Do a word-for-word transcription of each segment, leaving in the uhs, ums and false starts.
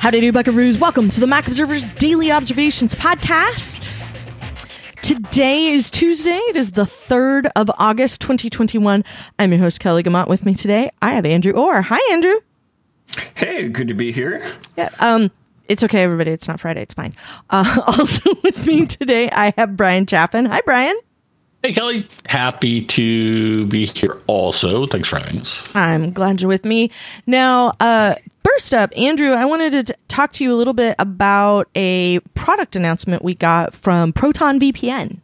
Howdy do, buckaroos. Welcome to the Mac Observer's Daily Observations podcast. Today is Tuesday. It is the third of August, twenty twenty-one. I'm your host, Kelly Gamont. With me today, I have Andrew Orr. Hi, Andrew. Hey, good to be here. Yeah, um, it's okay, everybody. It's not Friday. It's fine. Uh, also with me today, I have Brian Chaffin. Hi, Brian. Hey, Kelly. Happy to be here also. Thanks for having us. I'm glad you're with me. Now, uh, first up, Andrew, I wanted to t- talk to you a little bit about a product announcement we got from Proton V P N.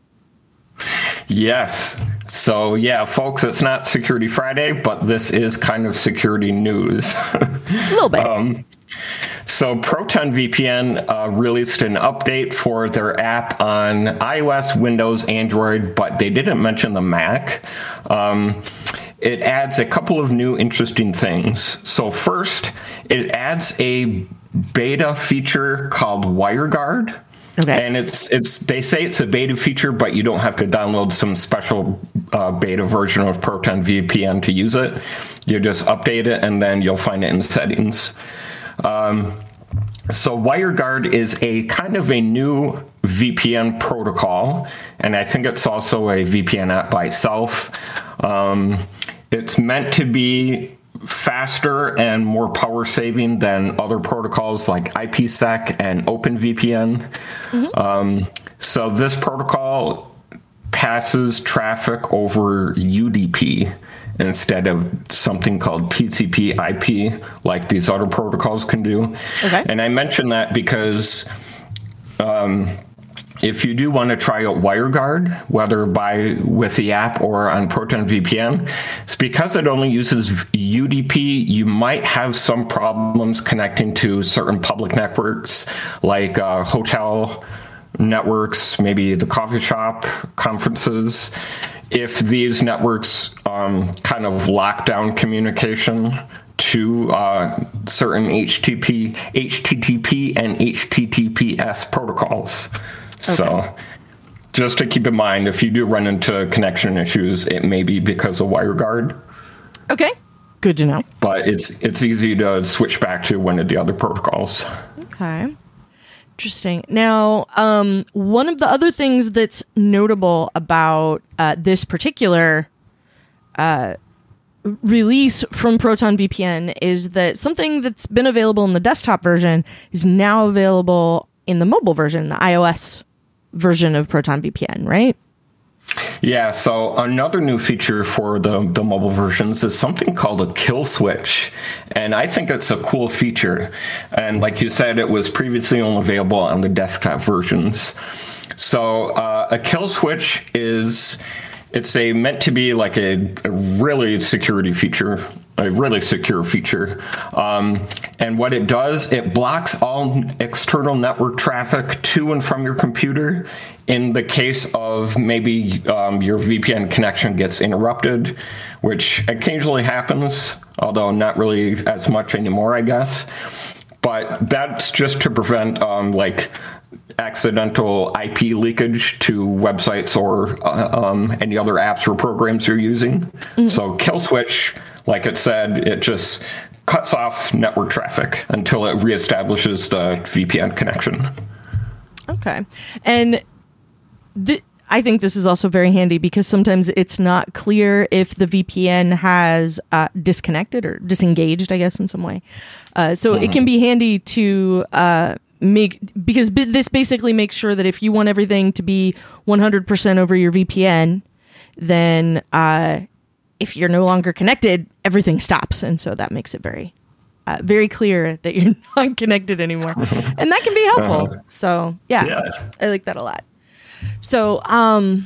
Yes. So, yeah, folks, it's not Security Friday, but this is kind of security news. A little bit. um, so Proton V P N uh, released an update for their app on iOS, Windows, Android, but they didn't mention the Mac. Um, it adds a couple of new interesting things. So first, it adds a beta feature called WireGuard. Okay. And it's it's they say it's a beta feature, but you don't have to download some special uh, beta version of Proton V P N to use it. You just update it, and then you'll find it in settings. Um, so WireGuard is a kind of a new V P N protocol, and I think it's also a V P N app by itself. Um, it's meant to be faster and more power saving than other protocols like IPsec and OpenVPN. Mm-hmm. Um, so this protocol passes traffic over U D P instead of something called T C P I P like these other protocols can do. Okay. And I mention that because um, if you do want to try out WireGuard, whether by with the app or on Proton V P N, it's because it only uses U D P. You might have some problems connecting to certain public networks, like uh, hotel networks, maybe the coffee shop, conferences. If these networks um, kind of lock down communication to uh, certain H T T P, H T T P and H T T P S protocols. Okay. So just to keep in mind, if you do run into connection issues, it may be because of WireGuard. Okay, good to know. But it's it's easy to switch back to one of the other protocols. Okay, interesting. Now, um, one of the other things that's notable about uh, this particular uh, release from Proton V P N is that something that's been available in the desktop version is now available in the mobile version, the iOS version of Proton V P N, right? Yeah, so another new feature for the, the mobile versions is something called a kill switch. And I think it's a cool feature. And like you said, it was previously only available on the desktop versions. So uh, a kill switch is, it's a meant to be like a, a really security feature. A really secure feature. Um, and what it does, it blocks all external network traffic to and from your computer in the case of maybe um, your V P N connection gets interrupted, which occasionally happens, although not really as much anymore, I guess. But that's just to prevent um, like accidental I P leakage to websites or uh, um, any other apps or programs you're using. Mm-hmm. So kill switch, like it said, it just cuts off network traffic until it reestablishes the V P N connection. Okay. And th- I think this is also very handy because sometimes it's not clear if the V P N has uh, disconnected or disengaged, I guess, in some way. Uh, so mm-hmm. it can be handy to uh, make, because b- this basically makes sure that if you want everything to be one hundred percent over your V P N, then uh, if you're no longer connected, everything stops. And so that makes it very, uh, very clear that you're not connected anymore. And that can be helpful. Uh-huh. So yeah, yeah, I like that a lot. So um,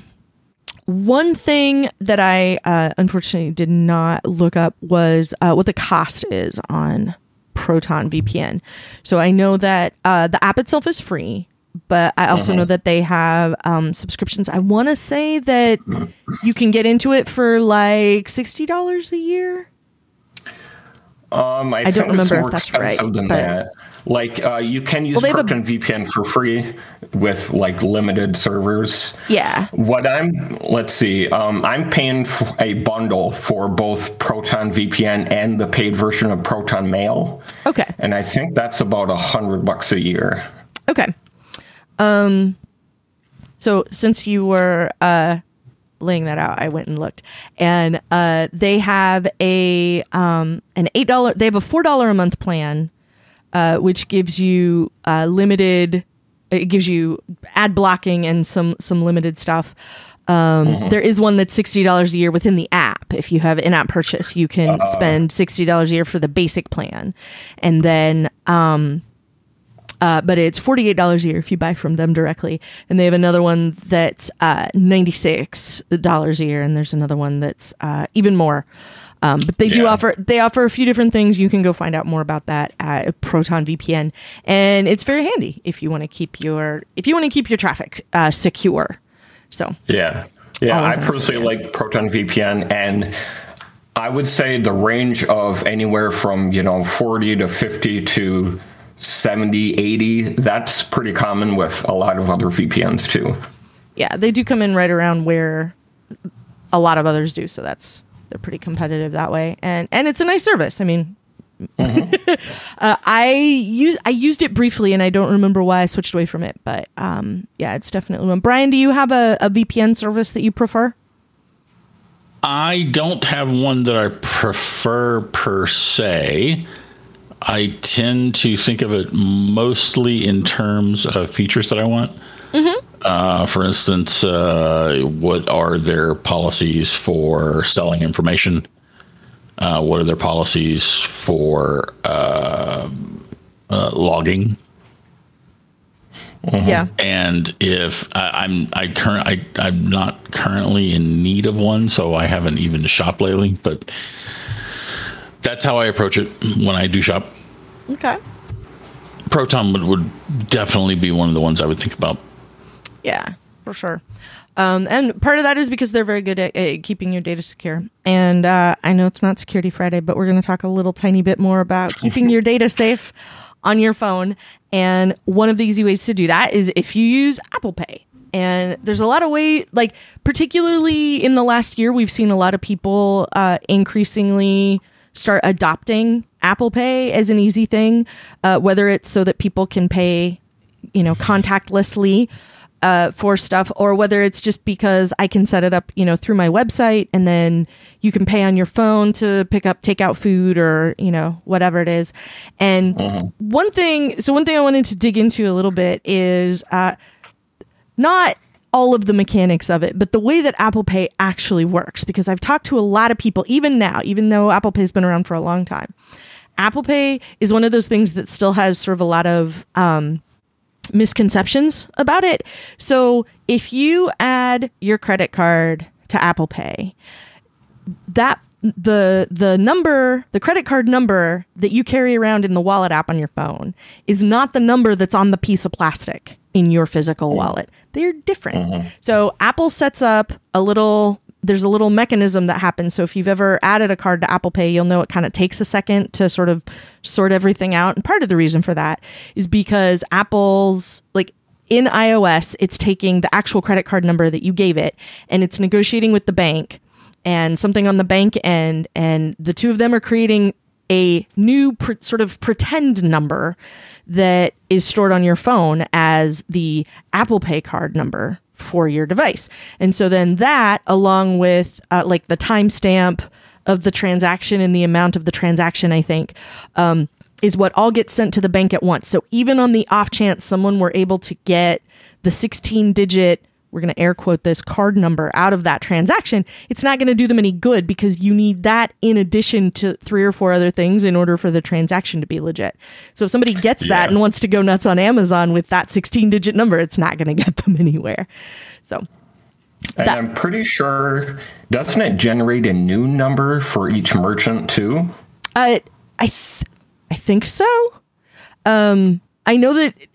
one thing that I uh, unfortunately did not look up was uh, what the cost is on Proton V P N. So I know that uh, the app itself is free, but I also uh-huh. know that they have um, subscriptions. I want to say that you can get into it for like sixty dollars a year. Um, I, I think don't remember it's more if that's right, expensive than but- that. Like, uh, you can use Well, they have a- Proton V P N for free with like limited servers. Yeah. What I'm, let's see, um, I'm paying f- a bundle for both Proton V P N and the paid version of Proton Mail. Okay. And I think that's about a hundred bucks a year. Okay. Um, so since you were uh, laying that out, I went and looked, and uh, they have a um, an eight dollar. They have a four dollar a month plan, uh, which gives you uh, limited. It gives you ad blocking and some some limited stuff. Um, mm-hmm. There is one that's sixty dollars a year within the app. If you have in-app purchase, you can uh, spend sixty dollars a year for the basic plan, and then. Um, Uh, but it's forty-eight dollars a year if you buy from them directly. And they have another one that's uh, ninety-six dollars a year. And there's another one that's uh, even more. Um, but they yeah. do offer, they offer a few different things. You can go find out more about that at Proton V P N. And it's very handy if you want to keep your, if you want to keep your traffic uh, secure. So yeah. Yeah. I personally like Proton V P N, and I would say the range of anywhere from, you know, forty to fifty to seventy, eighty, that's pretty common with a lot of other V P Ns too. Yeah, they do come in right around where a lot of others do, so that's they're pretty competitive that way. And and it's a nice service. I mean, mm-hmm. uh, I use I used it briefly, and I don't remember why I switched away from it. But um, yeah, it's definitely one. Brian, do you have a, a V P N service that you prefer? I don't have one that I prefer per se. I tend to think of it mostly in terms of features that I want. Mm-hmm. Uh, for instance, uh, what are their policies for selling information? Uh, what are their policies for uh, uh, logging? Mm-hmm. Yeah. And if I, I'm I current I I'm not currently in need of one, so I haven't even shopped lately, but. That's how I approach it when I do shop. Okay. Proton would, would definitely be one of the ones I would think about. Yeah, for sure. Um, and part of that is because they're very good at, at keeping your data secure. And uh, I know it's not Security Friday, but we're going to talk a little tiny bit more about keeping your data safe on your phone. And one of the easy ways to do that is if you use Apple Pay. And there's a lot of way, like particularly in the last year, we've seen a lot of people uh, increasingly start adopting Apple Pay as an easy thing, uh, whether it's so that people can pay, you know, contactlessly uh, for stuff, or whether it's just because I can set it up, you know, through my website, and then you can pay on your phone to pick up takeout food or, you know, whatever it is. And mm-hmm. one thing, so one thing I wanted to dig into a little bit is uh, not all of the mechanics of it, but the way that Apple Pay actually works, because I've talked to a lot of people, even now, even though Apple Pay's been around for a long time. Apple Pay is one of those things that still has sort of a lot of um, misconceptions about it. So if you add your credit card to Apple Pay, that the the number, the credit card number that you carry around in the wallet app on your phone is not the number that's on the piece of plastic in your physical wallet. They're different. Mm-hmm. So Apple sets up a little, there's a little mechanism that happens. So if you've ever added a card to Apple Pay, you'll know it kind of takes a second to sort of sort everything out. And part of the reason for that is because Apple's, like in iOS, it's taking the actual credit card number that you gave it, and it's negotiating with the bank and something on the bank end, and the two of them are creating a new pre- sort of pretend number that is stored on your phone as the Apple Pay card number for your device. And so then that, along with uh, like the timestamp of the transaction and the amount of the transaction, I think, um, is what all gets sent to the bank at once. So even on the off chance someone were able to get the sixteen digit, we're going to air quote this, card number out of that transaction, it's not going to do them any good, because you need that in addition to three or four other things in order for the transaction to be legit. So if somebody gets yeah. that and wants to go nuts on Amazon with that sixteen digit number, it's not going to get them anywhere. So, and that, I'm pretty sure, doesn't it generate a new number for each merchant too? Uh, I th- I think so. Um, I know that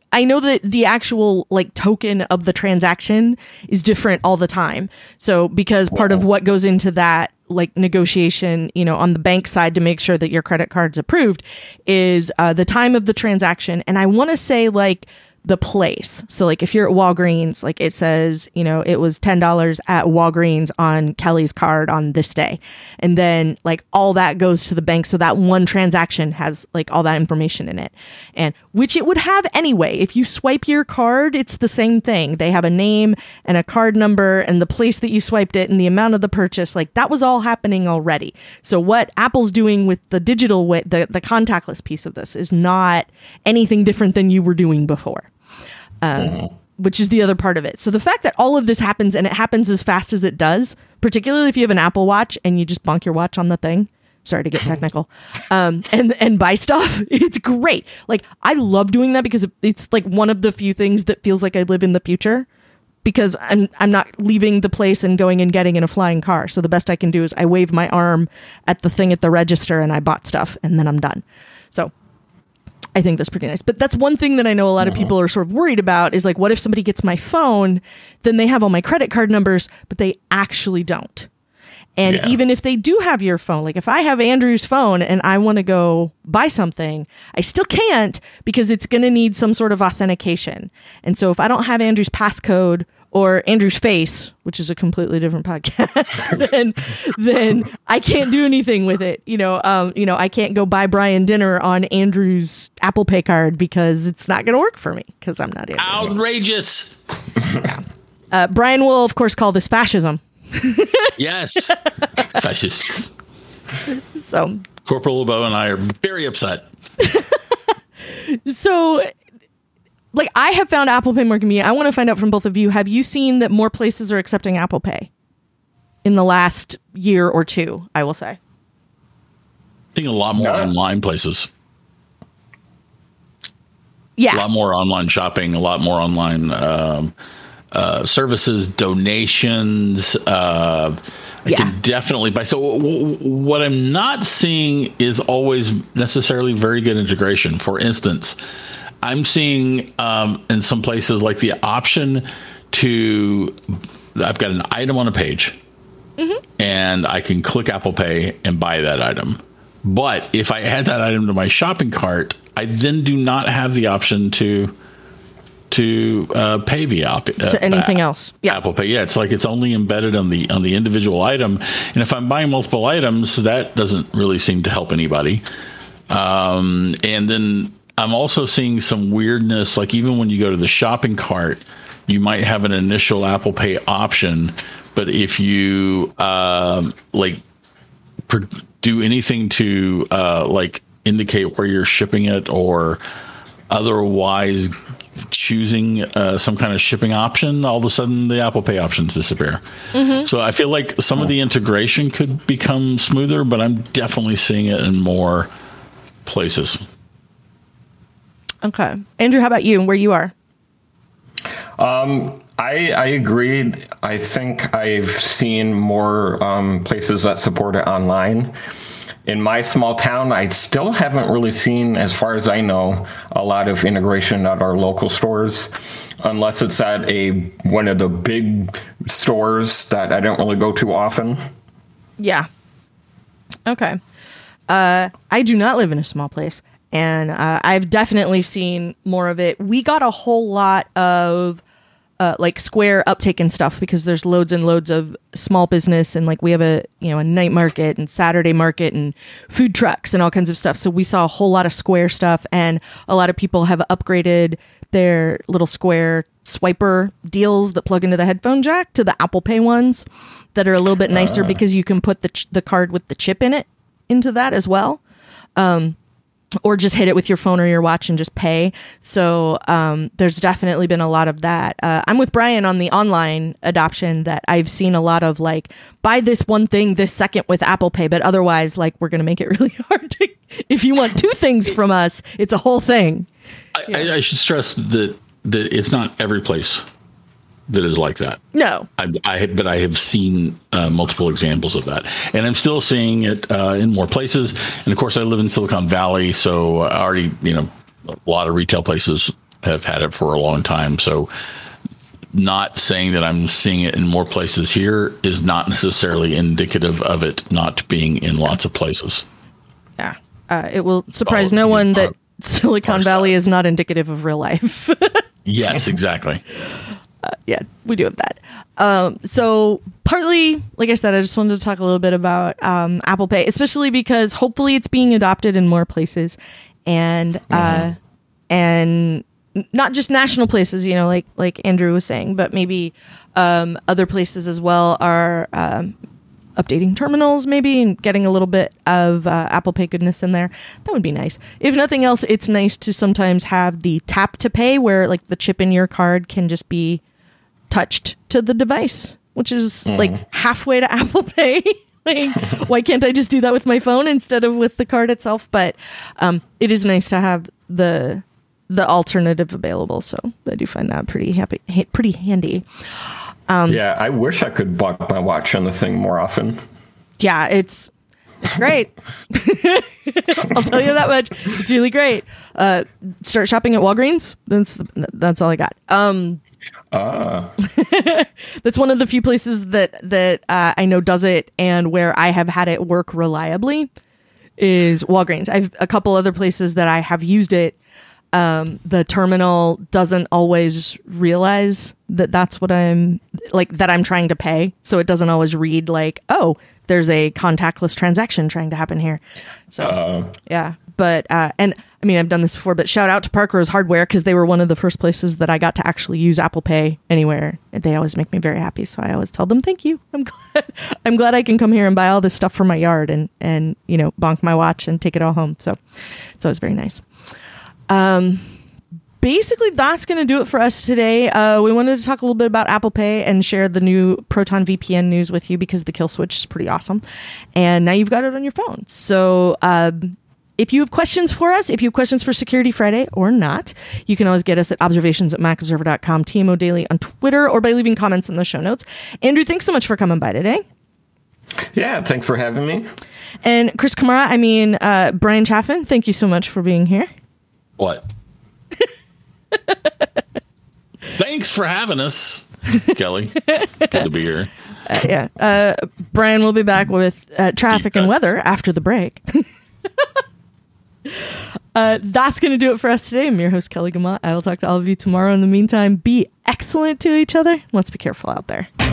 I know that the actual like token of the transaction is different all the time. So because part of what goes into that like negotiation, you know, on the bank side to make sure that your credit card's approved is uh, the time of the transaction. And I want to say like the place. So like if you're at Walgreens, like it says, you know, it was ten dollars at Walgreens on Kelly's card on this day. And then like all that goes to the bank. So that one transaction has like all that information in it, and which it would have anyway. If you swipe your card, it's the same thing. They have a name and a card number and the place that you swiped it and the amount of the purchase. Like that was all happening already. So what Apple's doing with the digital way, the, the contactless piece of this is not anything different than you were doing before. Um, mm-hmm. Which is the other part of it. So the fact that all of this happens and it happens as fast as it does, particularly if you have an Apple Watch and you just bonk your watch on the thing. Sorry to get technical. Um, and and buy stuff. It's great. Like I love doing that because it's like one of the few things that feels like I live in the future, because I'm I'm not leaving the place and going and getting in a flying car. So the best I can do is I wave my arm at the thing at the register and I bought stuff and then I'm done. So I think that's pretty nice. But that's one thing that I know a lot of people are sort of worried about is like, what if somebody gets my phone, then they have all my credit card numbers, but they actually don't. And yeah. even if they do have your phone, like if I have Andrew's phone and I want to go buy something, I still can't because it's going to need some sort of authentication. And so if I don't have Andrew's passcode or Andrew's face, which is a completely different podcast, then then I can't do anything with it. You know, um, you know, I can't go buy Brian dinner on Andrew's Apple Pay card because it's not going to work for me because I'm not Andrew. Outrageous. Yeah. Uh, Brian will, of course, call this fascism. Yes, fascists. So Corporal LeBeau and I are very upset. So. Like, I have found Apple Pay more convenient. I want to find out from both of you. Have you seen that more places are accepting Apple Pay in the last year or two, I will say? I think a lot more yeah. online places. Yeah. A lot more online shopping, a lot more online um, uh, services, donations. Uh, I yeah. can definitely buy. So w- w- what I'm not seeing is always necessarily very good integration. For instance, I'm seeing um, in some places like the option to, I've got an item on a page mm-hmm. and I can click Apple Pay and buy that item. But if I add that item to my shopping cart, I then do not have the option to to uh, pay via uh, to anything else. Yeah. Apple Pay. Yeah, it's like it's only embedded on the on the individual item. And if I'm buying multiple items, that doesn't really seem to help anybody. Um, and then I'm also seeing some weirdness, like even when you go to the shopping cart, you might have an initial Apple Pay option, but if you um, like pr- do anything to uh, like indicate where you're shipping it or otherwise choosing uh, some kind of shipping option, all of a sudden the Apple Pay options disappear. Mm-hmm. So I feel like some of the integration could become smoother, but I'm definitely seeing it in more places. Okay. Andrew, how about you and where you are? Um, I, I agree. I think I've seen more um, places that support it online. In my small town, I still haven't really seen, as far as I know, a lot of integration at our local stores, unless it's at a one of the big stores that I don't really go to often. Yeah. Okay. Uh, I do not live in a small place. And uh, I've definitely seen more of it. We got a whole lot of uh, like Square uptake and stuff because there's loads and loads of small business, and like we have a you know a night market and Saturday market and food trucks and all kinds of stuff. So we saw a whole lot of Square stuff, and a lot of people have upgraded their little Square swiper deals that plug into the headphone jack to the Apple Pay ones that are a little bit nicer uh. because you can put the ch- the card with the chip in it into that as well. Um, or just hit it with your phone or your watch and just pay. So um, there's definitely been a lot of that. Uh, I'm with Brian on the online adoption that I've seen a lot of like, buy this one thing this second with Apple Pay, but otherwise like we're going to make it really hard to, if you want two things from us, it's a whole thing. I, yeah. I, I should stress that, that it's not every place that is like that. No. I, I but I have seen uh, multiple examples of that. And I'm still seeing it uh, in more places. And of course, I live in Silicon Valley, so I already, you know, a lot of retail places have had it for a long time. So not saying that I'm seeing it in more places here is not necessarily indicative of it not being in lots of places. Yeah. Uh, it will surprise Oh, no yeah, one that our- Silicon our Valley side. is not indicative of real life. Yes, exactly. Yeah, we do have that. Um, so partly, like I said, I just wanted to talk a little bit about um, Apple Pay, especially because hopefully it's being adopted in more places, and mm-hmm. uh, and not just national places, you know, like like Andrew was saying, but maybe um, other places as well are um, updating terminals, maybe, and getting a little bit of uh, Apple Pay goodness in there. That would be nice. If nothing else, it's nice to sometimes have the tap to pay, where like the chip in your card can just be touched to the device, which is mm. like halfway to Apple Pay. Like, why can't I just do that with my phone instead of with the card itself? But um, it is nice to have the the alternative available. So I do find that pretty happy, ha- pretty handy. Um, yeah, I wish I could block my watch on the thing more often. Yeah, it's it's great. I'll tell you that much. It's really great. Uh, start shopping at Walgreens. That's that's all I got. Um, ah. That's one of the few places that that uh, I know does it, and where I have had it work reliably is Walgreens. I've a couple other places that I have used it. Um, the terminal doesn't always realize that that's what I'm like, that I'm trying to pay. So it doesn't always read like, oh, there's a contactless transaction trying to happen here. So, uh, yeah. But, uh, and I mean, I've done this before, but shout out to Parker's Hardware, because they were one of the first places that I got to actually use Apple Pay anywhere. They always make me very happy. So I always tell them, thank you. I'm glad, I'm glad I can come here and buy all this stuff for my yard and, and, you know, bonk my watch and take it all home. So it's always very nice. Um, basically that's going to do it for us today. Uh, we wanted to talk a little bit about Apple Pay and share the new Proton V P N news with you, because the kill switch is pretty awesome. And now you've got it on your phone. So, um, if you have questions for us, if you have questions for Security Friday or not, you can always get us at observations at mac observer dot com, T M O Daily on Twitter, or by leaving comments in the show notes. Andrew, thanks so much for coming by today. Yeah, thanks for having me. And Chris Kamara, I mean, uh, Brian Chaffin, thank you so much for being here. What? Thanks for having us, Kelly. Good to be here. Uh, yeah. Uh, Brian will be back with uh, traffic and weather after the break. uh, that's going to do it for us today. I'm your host, Kelly Gamat. I will talk to all of you tomorrow. In the meantime, be excellent to each other. Let's be careful out there.